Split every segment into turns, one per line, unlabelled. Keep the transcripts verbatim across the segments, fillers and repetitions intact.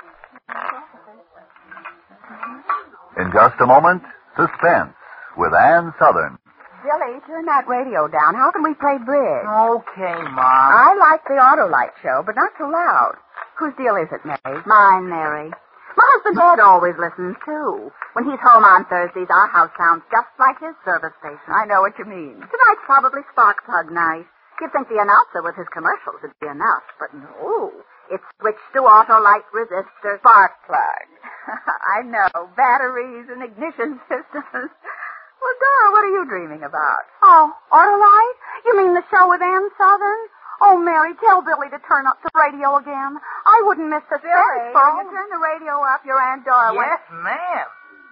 In just a moment, Suspense with Ann Southern.
Billy, turn that radio down. How can we play bridge?
Okay, Mom.
I like the Autolite show, but not too loud. Whose deal is it, Mary?
Mine, Mary. My husband Ed always listens, too. When he's home on Thursdays, our house sounds just like his service station.
I know what you mean.
Tonight's probably spark plug night. You'd think the announcer with his commercials would be enough, but no. It's switched to Autolite resistor
Spark plug. I know. Batteries and ignition systems. Well, Dora, what are you dreaming about?
Oh, Autolite? You mean the show with Ann Southern? Oh, Mary, tell Billy to turn up the radio again. I wouldn't miss the
Billy,
phone.
will you turn the radio up? Your Aunt Dora went...
Yes, ma'am.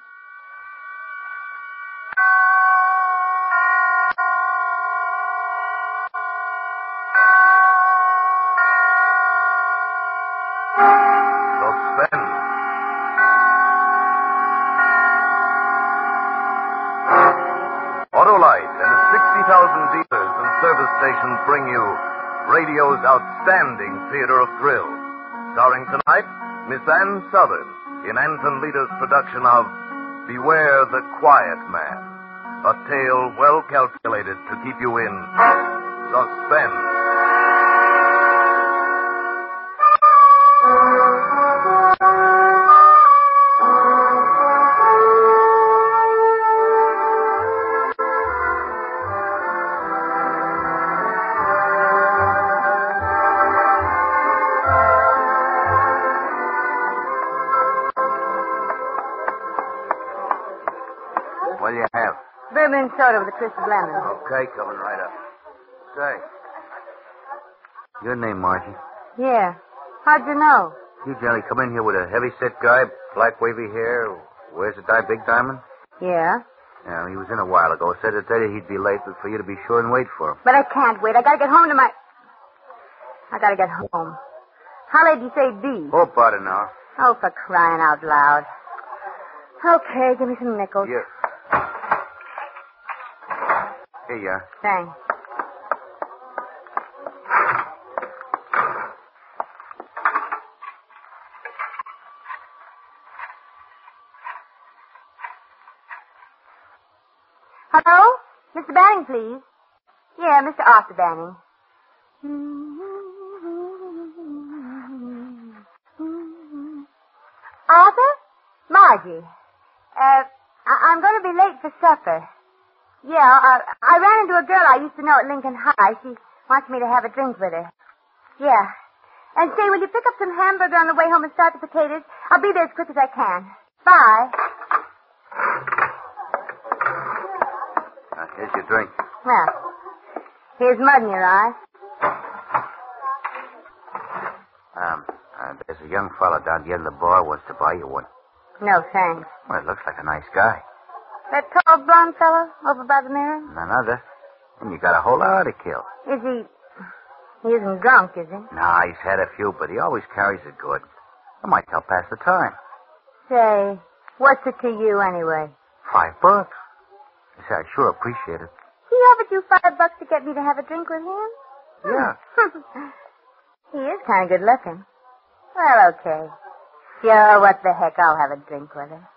Suspense. Autolite and sixty thousand dealers and service stations bring you radio's outstanding theater of thrills. Starring tonight, Miss Ann Southern in Anton Leader's production of Beware the Quiet Man. A tale well calculated to keep you in suspense. What do you have?
Bourbon soda with a twist of lemon.
Okay, coming right up. Say, your name, Margie?
Yeah. How'd you know?
You generally come in here with a heavy-set guy, black wavy hair, wears a di- big diamond?
Yeah.
Yeah, he was in a while ago. Said to tell you he'd be late, but for you to be sure and wait for him.
But I can't wait. I gotta get home to my... I gotta get home. How late do you say be?
Oh, about an hour.
Oh, for crying out loud. Okay, give me some nickels.
Yeah. Here you are.
Thanks. Hello? Mister Banning, please. Yeah, Mister Arthur Banning. Arthur? Margie. Uh, I- I'm going to be late for supper. Yeah, uh, I ran into a girl I used to know at Lincoln High. She wants me to have a drink with her. Yeah. And say, will you pick up some hamburger on the way home and start the potatoes? I'll be there as quick as I can. Bye.
Uh, here's your drink.
Well, here's mud in your eye.
Um, uh, there's a young fellow down the end of the bar wants to buy you one.
No, thanks.
Well, it looks like a nice guy.
That tall blonde fellow over by the mirror?
None other. And you got a whole hour to kill.
Is he... He isn't drunk, is he?
Nah, he's had a few, but he always carries it good. I might help pass the time.
Say, what's it to you anyway?
Five bucks. I say, I sure appreciate it.
He offered you five bucks to get me to have a drink with him?
Yeah.
He is kind of good looking. Well, okay. Sure, what the heck, I'll have a drink with him.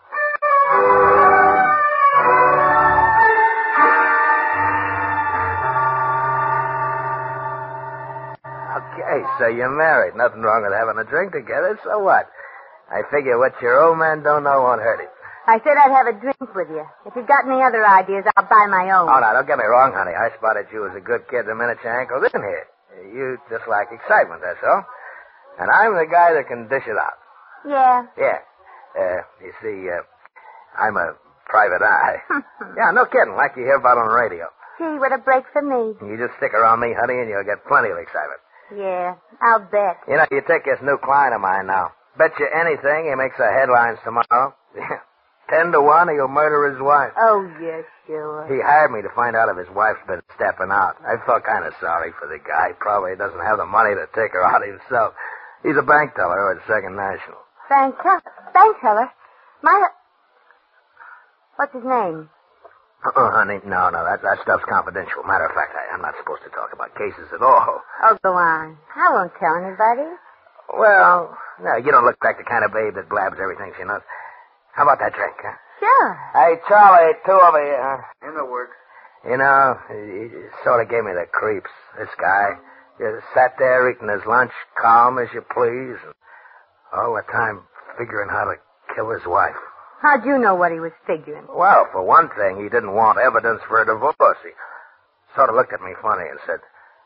Okay, so you're married. Nothing wrong with having a drink together, so what? I figure what your old man don't know won't hurt him.
I said I'd have a drink with you. If you've got any other ideas, I'll buy my own.
Oh, now, don't get me wrong, honey. I spotted you as a good kid the minute your ankle in here. You just like excitement, that's all. And I'm the guy that can dish it out.
Yeah.
Yeah. Uh, you see, uh, I'm a private eye. Yeah, no kidding, like you hear about on the radio.
Gee, what a break for me.
You just stick around me, honey, and you'll get plenty of excitement.
Yeah, I'll bet.
You know, you take this new client of mine now. Bet you anything he makes the headlines tomorrow. Ten to one, he'll murder his wife.
Oh, yes, sure.
He hired me to find out if his wife's been stepping out. I felt kind of sorry for the guy. Probably doesn't have the money to take her out himself. He's a bank teller at Second National.
Bank teller? Bank teller? My... What's his name?
Oh, honey, no, no, that, that stuff's confidential. Matter of fact, I, I'm not supposed to talk about cases at all.
Oh, go on. I won't tell anybody.
Well, No, you don't look like the kind of babe that blabs everything she knows. How about that drink, huh?
Sure.
Hey, Charlie, two over here. Huh?
In the works.
You know, he, he sort of gave me the creeps, this guy. He sat there eating his lunch, calm as you please, and all the time figuring how to kill his wife.
How'd you know what he was figuring?
Well, for one thing, he didn't want evidence for a divorce. He sort of looked at me funny and said,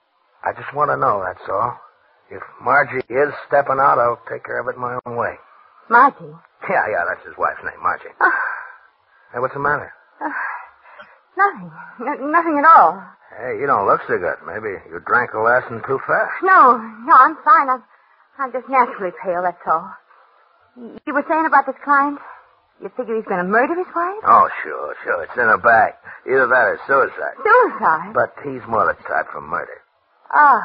I just want to know, that's all. If Margie is stepping out, I'll take care of it my own way.
Margie?
Yeah, yeah, that's his wife's name, Margie.
Uh,
Hey, what's the matter?
Uh, nothing. N- nothing at all.
Hey, you don't look so good. Maybe you drank the last one too fast.
No, no, I'm fine. I'm, I'm just naturally pale, that's all. Y- You were saying about this client? You figure he's going to murder his wife?
Oh, sure, sure. It's in her bag. Either that or suicide.
Suicide?
But he's more the type for murder.
Oh,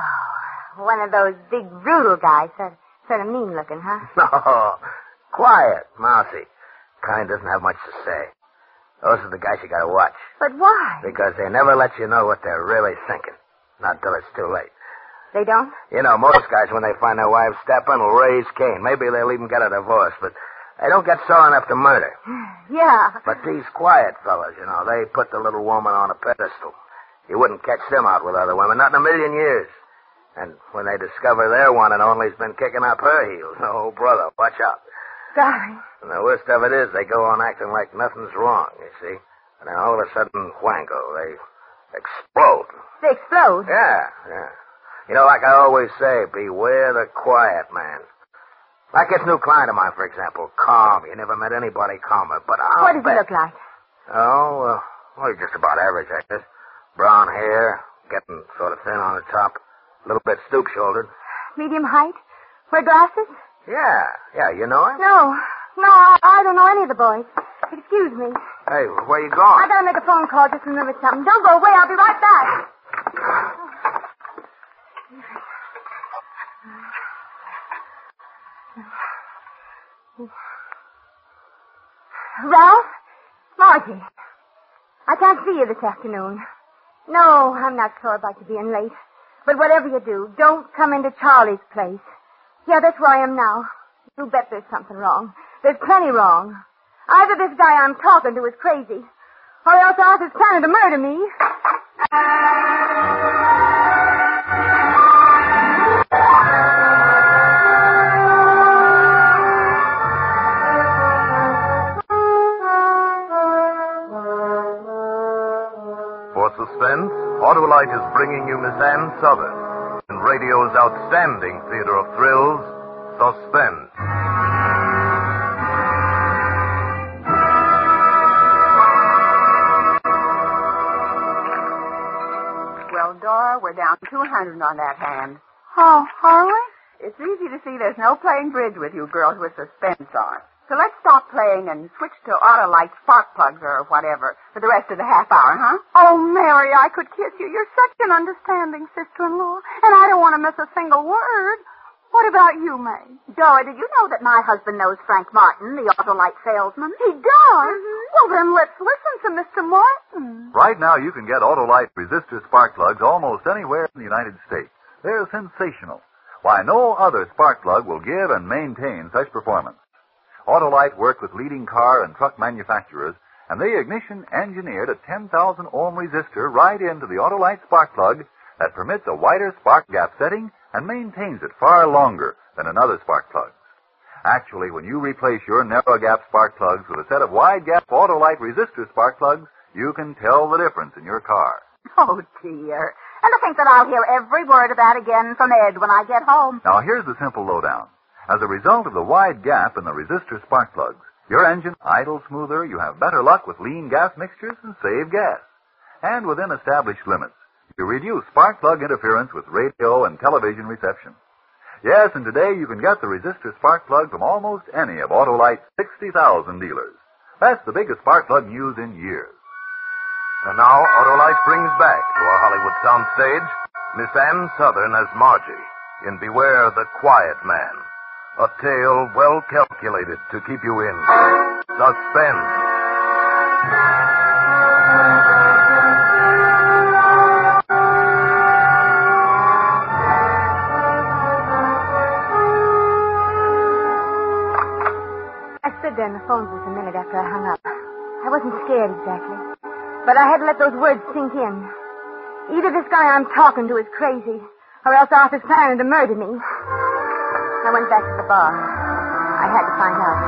one of those big, brutal guys. Sort, sort of mean-looking, huh?
No, quiet, mousy. Kind doesn't have much to say. Those are the guys you got to watch.
But why?
Because they never let you know what they're really thinking. Not till it's too late.
They don't?
You know, most guys, when they find their wives stepping, will raise Cain. Maybe they'll even get a divorce, but they don't get sore enough to murder.
Yeah.
But these quiet fellas, you know, they put the little woman on a pedestal. You wouldn't catch them out with other women, not in a million years. And when they discover their one and only's been kicking up her heels, oh, brother, watch out.
Sorry.
And the worst of it is they go on acting like nothing's wrong, you see. And then all of a sudden, whango, they explode.
They explode?
Yeah, yeah. You know, like I always say, beware the quiet man. Like this new client of mine, for example, calm. You never met anybody calmer, but I'll
What does
bet...
he look like?
Oh, uh, well, he's just about average, I guess. Brown hair, getting sort of thin on the top, a little bit stoop-shouldered.
Medium height? Wear glasses?
Yeah, yeah, you know him?
No. No, I, I don't know any of the boys. Excuse me.
Hey, where you going?
I gotta make a phone call, just remember something. Don't go away, I'll be right back. Ralph? Margie. I can't see you this afternoon. No, I'm not sure about you being late. But whatever you do, don't come into Charlie's place. Yeah, that's where I am now. You bet there's something wrong. There's plenty wrong. Either this guy I'm talking to is crazy, or else Arthur's planning to murder me.
For suspense, Autolite is bringing you Miss Ann Southern in radio's outstanding theater of thrills, Suspense.
Well, Dora, we're down two hundred on that hand.
Oh, are we?
It's easy to see there's no playing bridge with you girls with suspense on. So let's stop playing and switch to Autolite spark plugs or whatever for the rest of the half hour, huh?
Oh, Mary, I could kiss you. You're such an understanding sister-in-law, and I don't want to miss a single word. What about you, May?
Dora, did you know that my husband knows Frank Martin, the Autolite salesman?
He does? Well, then let's listen to Mister Martin.
Right now, you can get Autolite resistor spark plugs almost anywhere in the United States. They're sensational. Why, no other spark plug will give and maintain such performance. Autolite worked with leading car and truck manufacturers, and they ignition engineered a ten thousand ohm resistor right into the Autolite spark plug that permits a wider spark gap setting and maintains it far longer than another spark plug. Actually, when you replace your narrow gap spark plugs with a set of wide gap Autolite resistor spark plugs, you can tell the difference in your car.
Oh, dear. And to think that I'll hear every word of that again from Ed when I get home.
Now, here's the simple lowdown. As a result of the wide gap in the resistor spark plugs, your engine idles smoother, you have better luck with lean gas mixtures, and save gas. And within established limits, you reduce spark plug interference with radio and television reception. Yes, and today you can get the resistor spark plug from almost any of Autolite's sixty thousand dealers. That's the biggest spark plug news in years.
And now, Autolite brings back to our Hollywood soundstage Miss Ann Southern as Margie in Beware the Quiet Man. A tale well calculated to keep you in suspense.
there in the phone booth a minute after I hung up. I wasn't scared exactly, but I had to let those words sink in. Either this guy I'm talking to is crazy, or else Arthur's planning to murder me. I went back to the bar. I had to find out.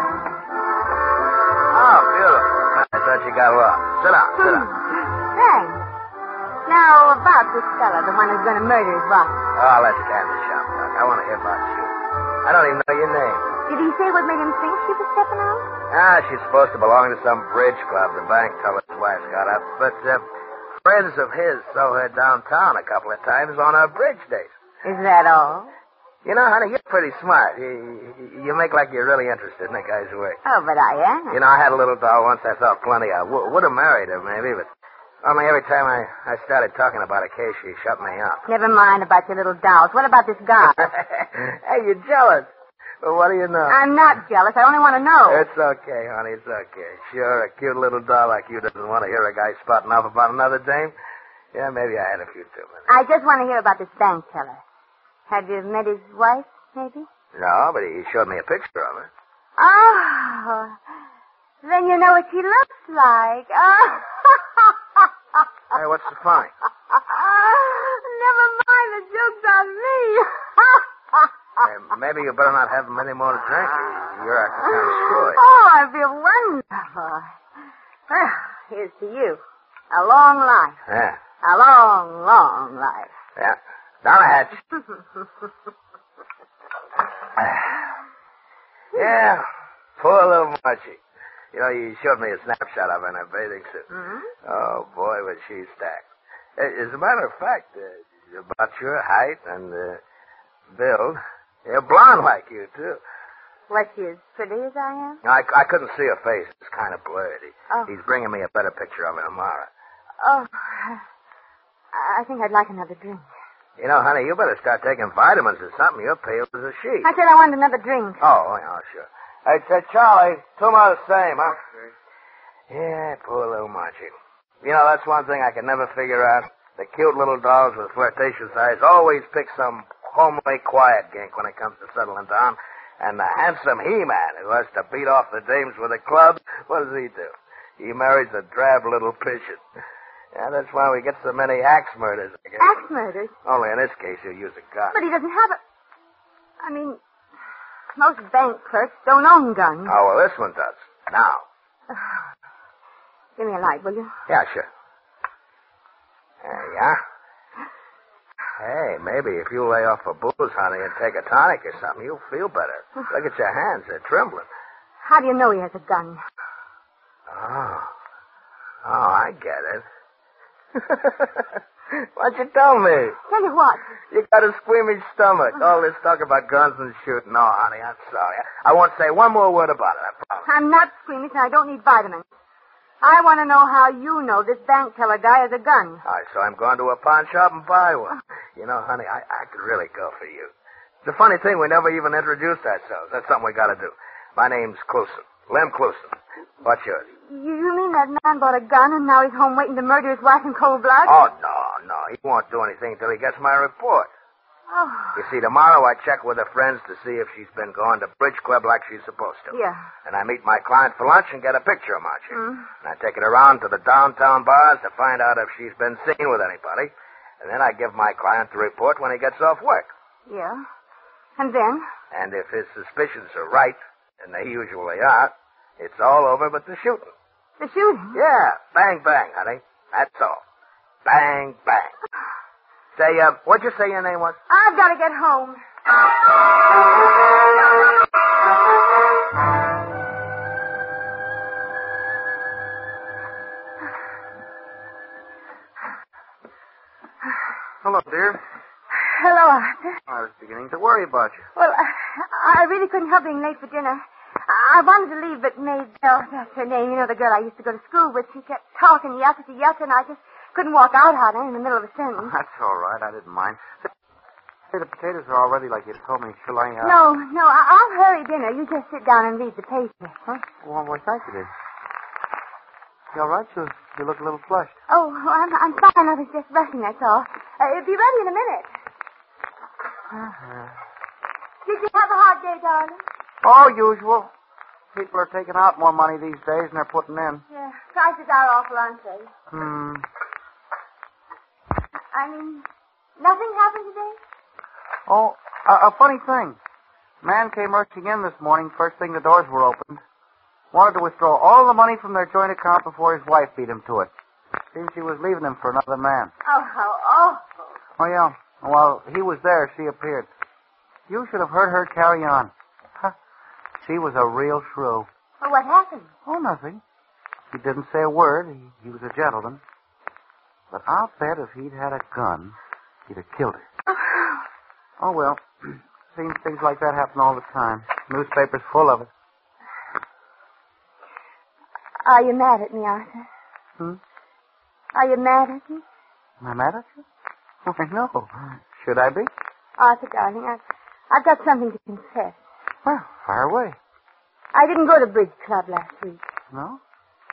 Oh, beautiful. I thought you got well. Sit down, sit down.
Thanks. Now, about this fella, the one who's going to murder his wife.
Oh, let's get in the shop, Doc. I want to hear about you. I don't even know your name.
Did he say what made him think she was stepping out?
Ah, she's supposed to belong to some bridge club the bank teller's wife got up. But uh, friends of his saw her downtown a couple of times on her bridge days.
Is that all?
You know, honey, you're pretty smart. You, you make like you're really interested in the guy's work.
Oh, but I am.
You know, I had a little doll once I thought plenty of. W- would have married her, maybe, but only every time I, I started talking about a case, she shut me up.
Never mind about your little dolls. What about this guy?
Hey, you're jealous. Well, what do you know?
I'm not jealous. I only want to know.
It's okay, honey. It's okay. Sure, a cute little doll like you doesn't want to hear a guy spouting off about another dame. Yeah, maybe I had a few too many.
I just want to hear about this bank teller. Have you met his wife, maybe?
No, but he showed me a picture of her.
Oh, then you know what she looks like. Oh.
Hey, what's the fine?
Never mind, the joke's on me.
Hey, maybe you better not have any more to drink. You're acting kind of screwy.
Oh, I feel wonderful. Well, here's to you. A long life.
Yeah.
A long, long life.
Yeah. Down the hatch. Yeah. Poor little Margie. You know, you showed me a snapshot of her in her bathing suit.
Mm-hmm.
Oh, boy, was she stacked. As a matter of fact, uh, about your height and uh, build, you're blonde like you, too.
Was she as pretty as I am?
I, I couldn't see her face. It's kind of blurred. He,
Oh.
He's bringing me a better picture of her tomorrow.
Oh, I think I'd like another drink.
You know, honey, you better start taking vitamins or something. You're pale as a sheet.
I said I wanted another drink.
Oh, yeah, sure. Hey, said Charlie, two more the same, huh? Yeah, poor little Margie. You know, that's one thing I can never figure out. The cute little dolls with flirtatious eyes always pick some homely, quiet gink when it comes to settling down. And the handsome he-man who has to beat off the dames with a club, what does he do? He marries a drab little pigeon. Yeah, that's why we get so many axe murders, I guess.
Axe murders?
Only in this case, he'll use a gun.
But he doesn't have a... I mean, most bank clerks don't own guns.
Oh, well, this one does. Now.
Give me a light, will you?
Yeah, sure. There you are. Hey, maybe if you lay off a booze, honey, and take a tonic or something, you'll feel better. Look at your hands. They're trembling.
How do you know he has a gun?
Oh. Oh, I get it. Why'd you tell me?
Tell you what.
You got a squeamish stomach. All this talk about guns and shooting. No, honey, I'm sorry. I won't say one more word about it, I promise.
I'm not squeamish and I don't need vitamins. I want to know how you know this bank teller guy has a gun.
All right, so I'm going to a pawn shop and buy one. You know, honey, I, I could really go for you. The funny thing, we never even introduced ourselves. That's something we got to do. My name's Cluson. Lem Cluson. What's yours?
You, you mean that man bought a gun and now he's home waiting to murder his wife in cold blood?
Oh, no, no. He won't do anything until he gets my report.
Oh.
You see, tomorrow I check with her friends to see if she's been going to bridge club like she's supposed to.
Yeah.
And I meet my client for lunch and get a picture of Margie.
Mm.
And I take it around to the downtown bars to find out if she's been seen with anybody. And then I give my client the report when he gets off work.
Yeah. And then?
And if his suspicions are right, and they usually are, it's all over but the shooting.
The shooting?
Yeah. Bang, bang, honey. That's all. Bang, bang. Say, uh, what'd you say your name was?
I've got to get home.
Hello, dear.
Hello, Arthur.
I was beginning to worry about you.
Well, I really couldn't help being late for dinner. I wanted to leave, but Maid Bell, that's her name, you know, the girl I used to go to school with, she kept talking yucca to yucca, and I just couldn't walk out on her in the middle of a sentence.
That's all right. I didn't mind. Say, the potatoes are all ready like you told me. Shall I, uh...
No, no, I- I'll hurry dinner. You just sit down and read the paper.
Huh? Well, well, thank you, dear. You all right? You, you look a little flushed.
Oh, I'm, I'm fine. I was just rushing, that's all. Uh, it'll be ready in a minute.
Uh-huh.
Did you have a hot day, darling?
All usual. People are taking out more money these days than they're putting in.
Yeah, prices are awful, aren't they?
Hmm.
I mean, nothing happened today?
Oh, a, a funny thing. Man came rushing in this morning, first thing the doors were opened. Wanted to withdraw all the money from their joint account before his wife beat him to it. Seems she was leaving him for another man.
Oh, how awful.
Oh, yeah. While he was there, she appeared. You should have heard her carry on. Huh. She was a real shrew.
Well, what happened?
Oh, nothing. He didn't say a word. He, he was a gentleman. But I'll bet if he'd had a gun, he'd have killed her. Oh, well. Seems things like that happen all the time. Newspapers full of it.
Are you mad at me, Arthur?
Hmm?
Are you mad at me?
Am I mad at you? Why, no. Should I be?
Arthur, darling, I've, I've got something to confess.
Well, fire away.
I didn't go to bridge club last week.
No?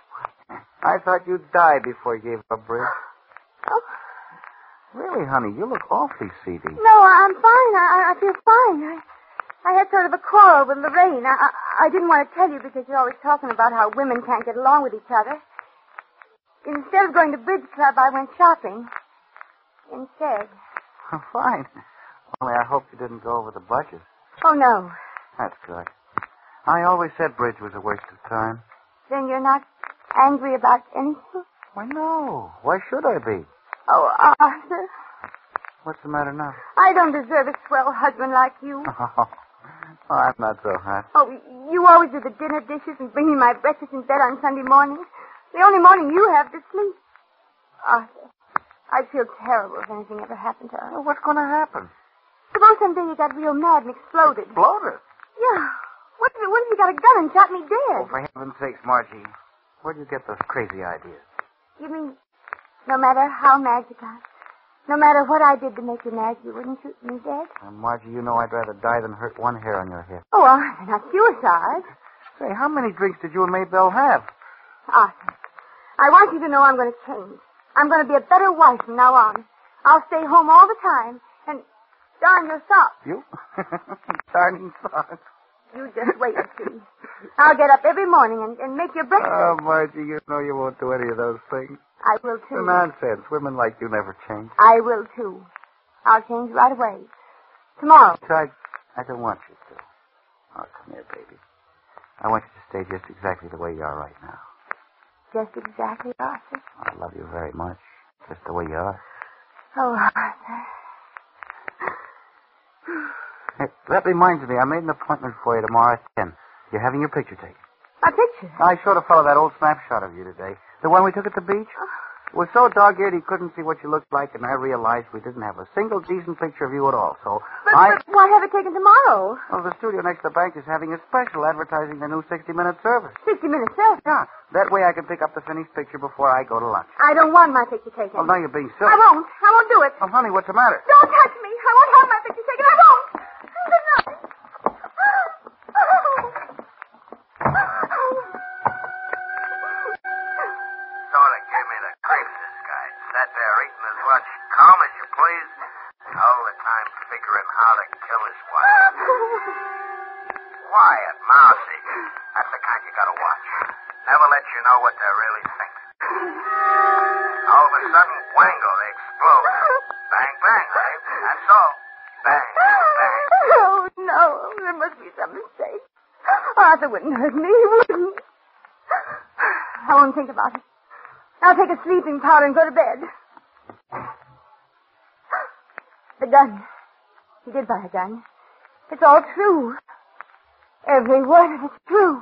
I thought you'd die before you gave up bridge.
Oh.
Really, honey, you look awfully seedy.
No, I'm fine. I, I feel fine. I, I had sort of a quarrel with Lorraine. I, I, I didn't want to tell you because you're always talking about how women can't get along with each other. Instead of going to bridge club, I went shopping. Instead.
Oh, fine. Only I hope you didn't go over the budget.
Oh, no.
That's good. I always said bridge was a waste of time.
Then you're not angry about anything?
Why, no. Why should I be?
Oh, Arthur.
What's the matter now?
I don't deserve a swell husband like you.
Oh, I'm not so hot.
Oh, you always do the dinner dishes and bring me my breakfast in bed on Sunday mornings. The only morning you have to sleep. Arthur, I'd feel terrible if anything ever happened to us.
Well, what's going to happen?
Suppose someday you got real mad and exploded.
Exploded?
Yeah. What if, what if you got a gun and shot me dead?
Oh, for heaven's sakes, Margie. Where'd you get those crazy ideas?
You mean no matter how mad you got, no matter what I did to make you mad, you wouldn't shoot me dead?
Uh, Margie, you know I'd rather die than hurt one hair on your head.
Oh, Arthur, not suicide.
Say, how many drinks did you and Maybelle have?
Arthur, I want you to know I'm going to change. I'm going to be a better wife from now on. I'll stay home all the time and darn your socks.
You? Darning socks.
You just wait and see. I'll get up every morning and, and make your breakfast.
Oh, Margie, you know you won't do any of those things.
I will, too.
Nonsense. Women like you never change.
I will, too. I'll change right away. Tomorrow.
Besides, I don't want you to. Oh, come here, baby. I want you to stay just exactly the way you are right now.
Just exactly, Arthur.
I love you very much. Just the way you are.
Oh, Arthur.
Hey, that reminds me, I made an appointment for you tomorrow at ten. You're having your picture taken.
A picture?
I showed a fellow that old snapshot of you today. The one we took at the beach. It was so dog-eared he couldn't see what you looked like, and I realized we didn't have a single decent picture of you at all. So
but,
I...
but why have it taken tomorrow?
Well, the studio next to the bank is having a special advertising the new sixty-minute service.
sixty-minute service?
Yeah. That way I can pick up the finished picture before I go to lunch.
I don't want my picture taken.
Oh, now you're being silly.
I won't. I won't do it.
Oh, honey, what's the matter?
Don't touch me. I won't have my picture taken. I won't. Good night.
Sort of gave me the creeps, this guy. Sat there eating his lunch, calm as you please, all the time figuring how to kill his wife. Quiet, mousy. That's the kind you gotta watch. Never let you know what they're really thinking. All of a sudden, wango, they explode. Bang, bang, right? That's all. Bang, bang.
Oh, no. There must be some mistake. Arthur wouldn't hurt me. He wouldn't. I won't think about it. I'll take a sleeping powder and go to bed. The gun. He did buy a gun. It's all true. Every word of it's true.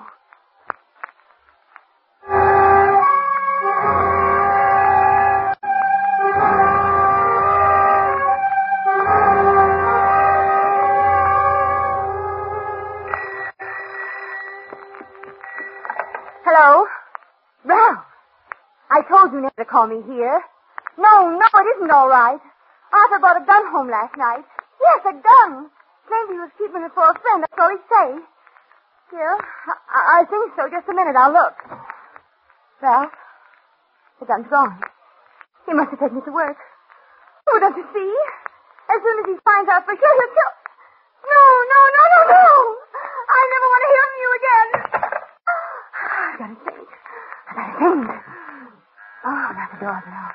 Hello? Ralph. I told you never to call me here. No, no, it isn't all right. Arthur brought a gun home last night. Yes, a gun. Claimed he was keeping it for a friend. That's all he say. Yeah, I, I think so. Just a minute. I'll look. Ralph, the gun's gone. He must have taken it to work. Oh, don't you see? As soon as he finds out for sure, he'll kill... No, no, no, no, no! I never want to hear from you again. faint. Oh, not the doorbell.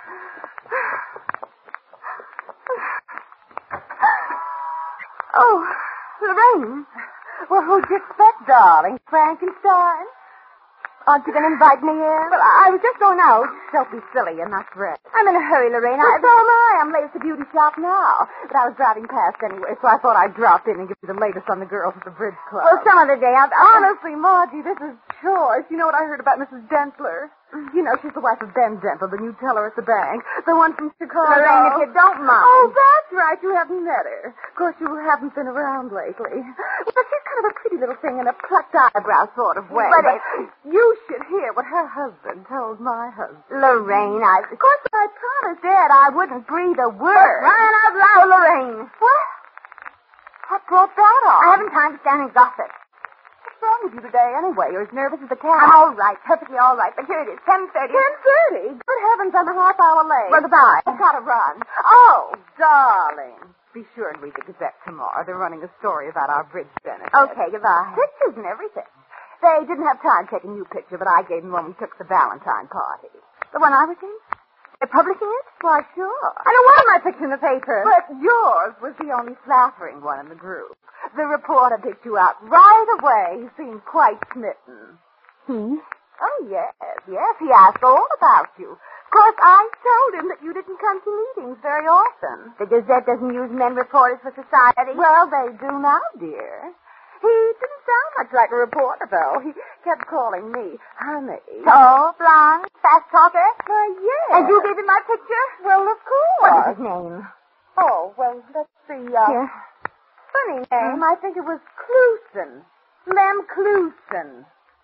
Oh, Lorraine.
Well, who'd you expect, darling? Frankenstein?
Aren't you going to invite me in?
Well, I was just going out. Don't be silly. You're not dressed.
I'm in a hurry, Lorraine.
Well,
I...
so am I. I'm late at the beauty shop now. But I was driving past anyway, so I thought I'd drop in and give you the latest on the girls at the Bridge Club.
Well, some other day. I'll...
Honestly, Margie, this is choice. You know what I heard about Missus Dentler? You know, she's the wife of Ben Dentler, the new teller at the bank. The one from Chicago.
Lorraine, if you don't mind.
Oh, that's right. You haven't met her. Of course, you haven't been around lately. Well, she's kind of a pretty little thing in a plucked eyebrow sort of way.
But
But you should hear what her husband told my husband.
Lorraine, I...
Of course, I promised Ed I wouldn't breathe a word.
Crying out loud, Lorraine.
What? What brought that on?
I haven't time to stand and gossip.
What's wrong with you today, anyway? You're as nervous as the cat.
I'm all right, perfectly all right. But here it is, ten thirty.
Ten thirty? Good heavens, I'm a half hour late.
Well, goodbye.
I've got to run. Oh, darling. Be sure and read the Gazette tomorrow. They're running a story about our bridge benefit.
Okay, goodbye.
Pictures and everything. They didn't have time taking your picture, but I gave them when we took the Valentine party.
The one I was in? They're publishing it?
Why, sure.
I don't want my picture in the paper.
But yours was the only flattering one in the group. The reporter picked you out right away. He seemed quite smitten.
He?
Oh, yes, yes. He asked all about you. Of course, I told him that you didn't come to meetings very often.
The Gazette doesn't use men reporters for society.
Well, they do now, dear. He didn't sound much like a reporter, though. He kept calling me honey.
Tall, blonde, fast talker.
Why, yes.
And you gave him my picture?
Well, of course.
What is his name?
Oh, well, let's see. Uh,
Here.
Funny name. I think it was Clusen. Lem Clusen.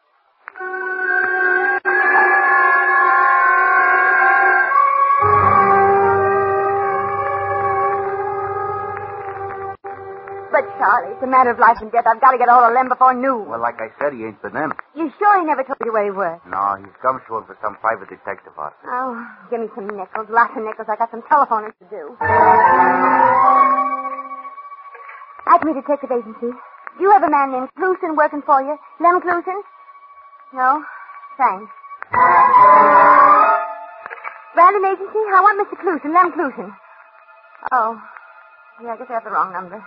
But, Charlie, it's a matter of life and death. I've got to get hold of Lem before noon.
Well, like I said, he ain't been in.
You sure he never told you where he was?
No, he's gumshoeing for some private detective office.
Oh, give me some nickels. Lots of nickels. I got some telephoning to do. Acme Detective Agency. Do you have a man named Clusen working for you? Lem Clusen? No? Thanks. Brandon Agency? I want Mister Clusen, Lem Clusen. Oh. Yeah, I guess I have the wrong number.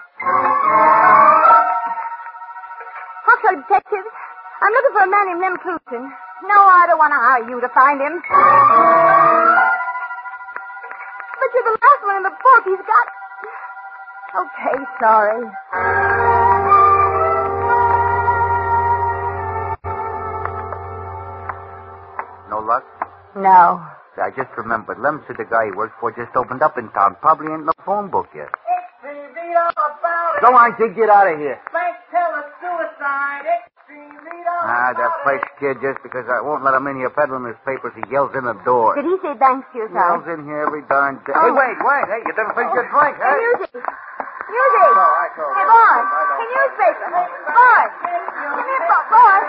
Hawkshaw Detective. I'm looking for a man named Lem Clusen. No, I don't want to hire you to find him. But you're the last one in the book. He's got... Okay, sorry.
No luck?
No.
See, I just remembered. Lem said the guy he works for just opened up in town. Probably ain't no phone book yet.
Go on, kid, get out of here.
Ah, that fresh kid, just because I won't let him in here peddling his papers, he yells in the door.
Did he say thanks to
He
yourself?
yells in here every darn day.
Hey, wait, wait. Hey, you didn't finish your drink, huh?
Music. Music.
Oh, I told
Hey,
you.
boy. Hey, newspaper. Boy. Come here, bo- boy.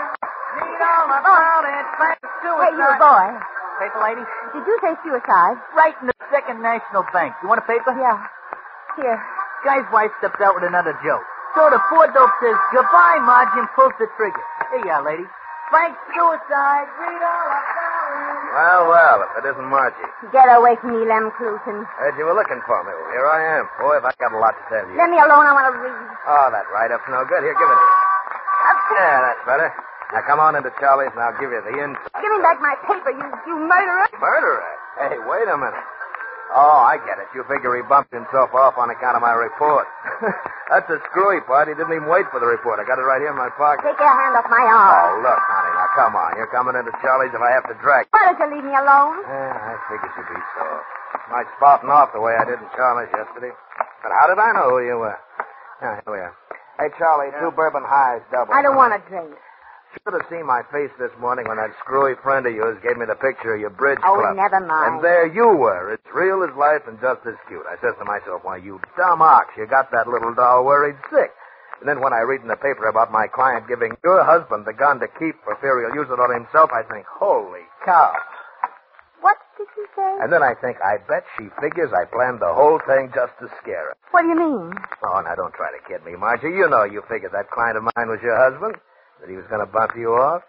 Hey, you, boy.
Paper lady?
Did you say suicide?
Right in the Second National Bank. You want a paper?
Yeah. Here.
Guy's wife steps out with another joke. So the poor dope says, goodbye, Margie, and pulls the trigger. Here you are, lady. Bank suicide. Read all about it.
Well, well, if it isn't Margie.
Get away from me, Lem Clusen.
Heard you were looking for me. Well, here I am. Boy, have I got a lot to tell you.
Let me alone. I want to read.
Oh, that write-up's no good. Here, give it here. Yeah, that's better. Now, come on into Charlie's, and I'll give you the inside.
Give me back my paper, you, you murderer.
Murderer? Hey, wait a minute. Oh, I get it. You figure he bumped himself off on account of my report. That's a screwy part. He didn't even wait for the report. I got it right here in my pocket.
Take your hand off my
Oh,
arm.
look, honey. Now, come on. You're coming into Charlie's if I have to drag you.
Why don't you leave me alone?
Yeah, I figured you'd be soft. Might spouting off the way I did in Charlie's yesterday. But how did I know who you were? Yeah, here we are. Hey, Charlie, two bourbon highs, double.
I don't want a drink.
Should have seen my face this morning when that screwy friend of yours gave me the picture of your bridge
Oh,
club.
never mind.
And there you were. It's real as life and just as cute. I says to myself, why, you dumb ox, you got that little doll worried sick. And then when I read in the paper about my client giving your husband the gun to keep for fear he'll use it on himself, I think, holy cow.
What did you say?
And then I think, I bet she figures I planned the whole thing just to scare her.
What do you mean?
Oh, now don't try to kid me, Margie. You know you figured that client of mine was your husband, that he was going to bump you off.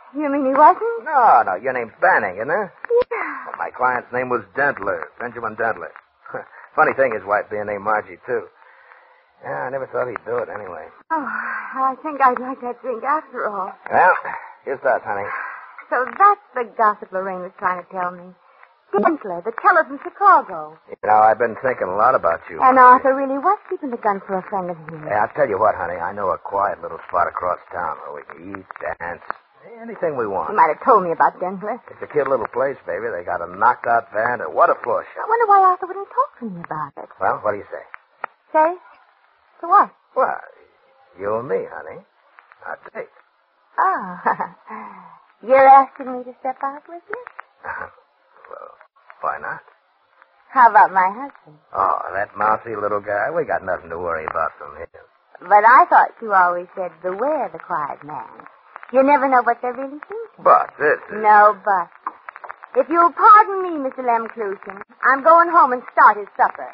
You mean he wasn't?
No, no, your name's Banning, isn't it?
Yeah.
Well, my client's name was Dentler, Benjamin Dentler. Funny thing, his wife being named Margie, too. Yeah, I never thought he'd do it anyway.
Oh, I think I'd like that drink after all.
Well, here's that, honey.
So that's the gossip Lorraine was trying to tell me. Dentler, the teller from Chicago.
You know, I've been thinking a lot about you.
And Arthur really was keeping the gun for a friend of his.
Yeah, I'll tell you what, honey. I know a quiet little spot across town where we can eat, dance, anything we want.
You might have told me about Dentler.
It's a cute little place, baby. They got a knockout band, a what a floor
I
shop.
wonder why Arthur wouldn't talk to me about it.
Well, what do you say?
Say? To what?
Well, you and me, honey. A date.
Oh. You're asking me to step out with you?
Well, why not?
How about my husband?
Oh, that mousy little guy. We got nothing to worry about from him.
But I thought you always said, beware the quiet man. You never know what they're really thinking.
But this is...
No, but. If you'll pardon me, Mister Lemclusen, I'm going home and start his supper.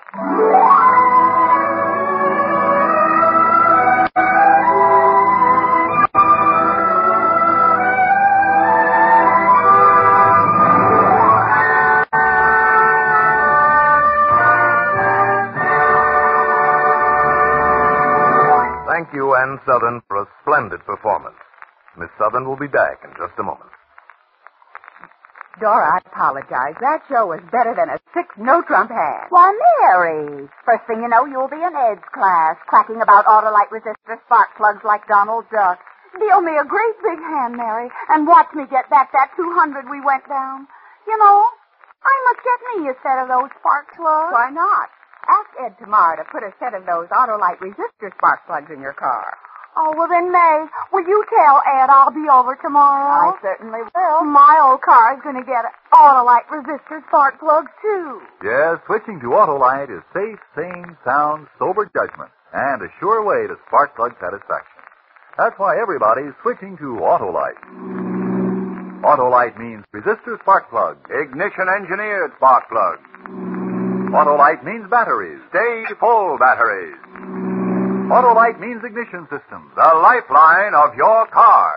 Thank you, Ann Southern, for a splendid performance. Miss Southern will be back in just a moment.
Dora, I apologize. That show was better than a six no-trump hand.
Why, Mary, first thing you know, you'll be in Ed's class, quacking about Autolite resistor spark plugs like Donald Duck. Deal me a great big hand, Mary, and watch me get back that two hundred we went down. You know, I must get me a set of those spark plugs.
Why not? Ask Ed tomorrow to put a set of those Autolite resistor spark plugs in your car.
Oh, well then, May, will you tell Ed I'll be over tomorrow?
I certainly will.
My old car's going to get Autolite resistor spark plugs, too.
Yes, switching to Autolite is safe, sane, sound, sober judgment, and a sure way to spark plug satisfaction. That's why everybody's switching to Autolite. Autolite means resistor spark plug.
Ignition-engineered spark plugs.
Autolite means batteries.
Stay full batteries.
Autolite means ignition systems.
The lifeline of your car.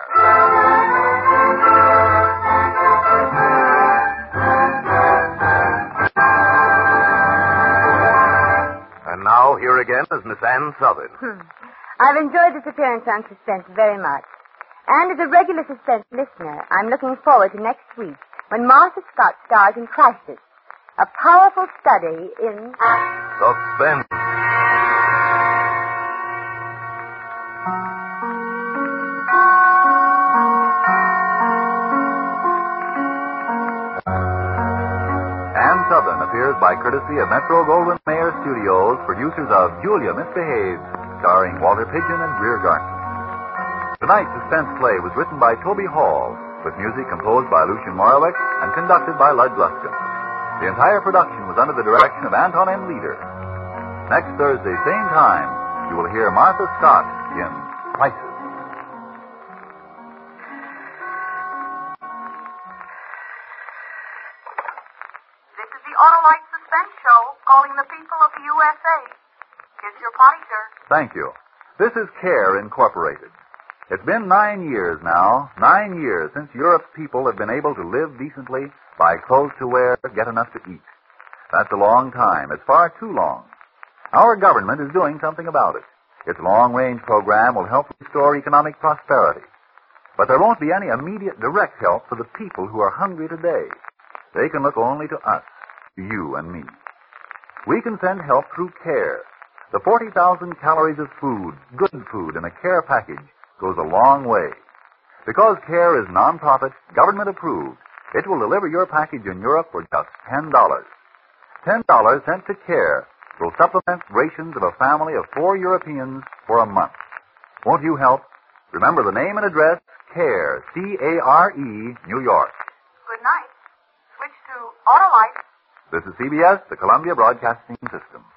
And now, here again is Miss Ann Southern.
Hmm. I've enjoyed this appearance on Suspense very much. And as a regular Suspense listener, I'm looking forward to next week when Martha Scott stars in Crisis, a powerful study in...
Suspense.
Ann Southern appears by courtesy of Metro Goldwyn Mayer Studios, producers of Julia Misbehaves, starring Walter Pidgeon and Greer Garson. Tonight's suspense play was written by Toby Hall, with music composed by Lucien Moraweck and conducted by Lud Gluskin. The entire production was under the direction of Anton M. Leader. Next Thursday, same time, you will hear Martha Scott in Crisis.
This is the Autolite Suspense Show, calling the people of the U S A. Here's your potty, sir.
Thank you. This is CARE Incorporated. It's been nine years now, nine years since Europe's people have been able to live decently, buy clothes to wear, get enough to eat. That's a long time. It's far too long. Our government is doing something about it. Its long-range program will help restore economic prosperity. But there won't be any immediate direct help for the people who are hungry today. They can look only to us, to you and me. We can send help through CARE. The forty thousand calories of food, good food, in a CARE package goes a long way. Because CARE is non-profit, government-approved, it will deliver your package in Europe for just ten dollars. ten dollars sent to CARE will supplement rations of a family of four Europeans for a month. Won't you help? Remember the name and address, CARE, C A R E, New York.
Good night. Switch to Autolite.
This is C B S, the Columbia Broadcasting System.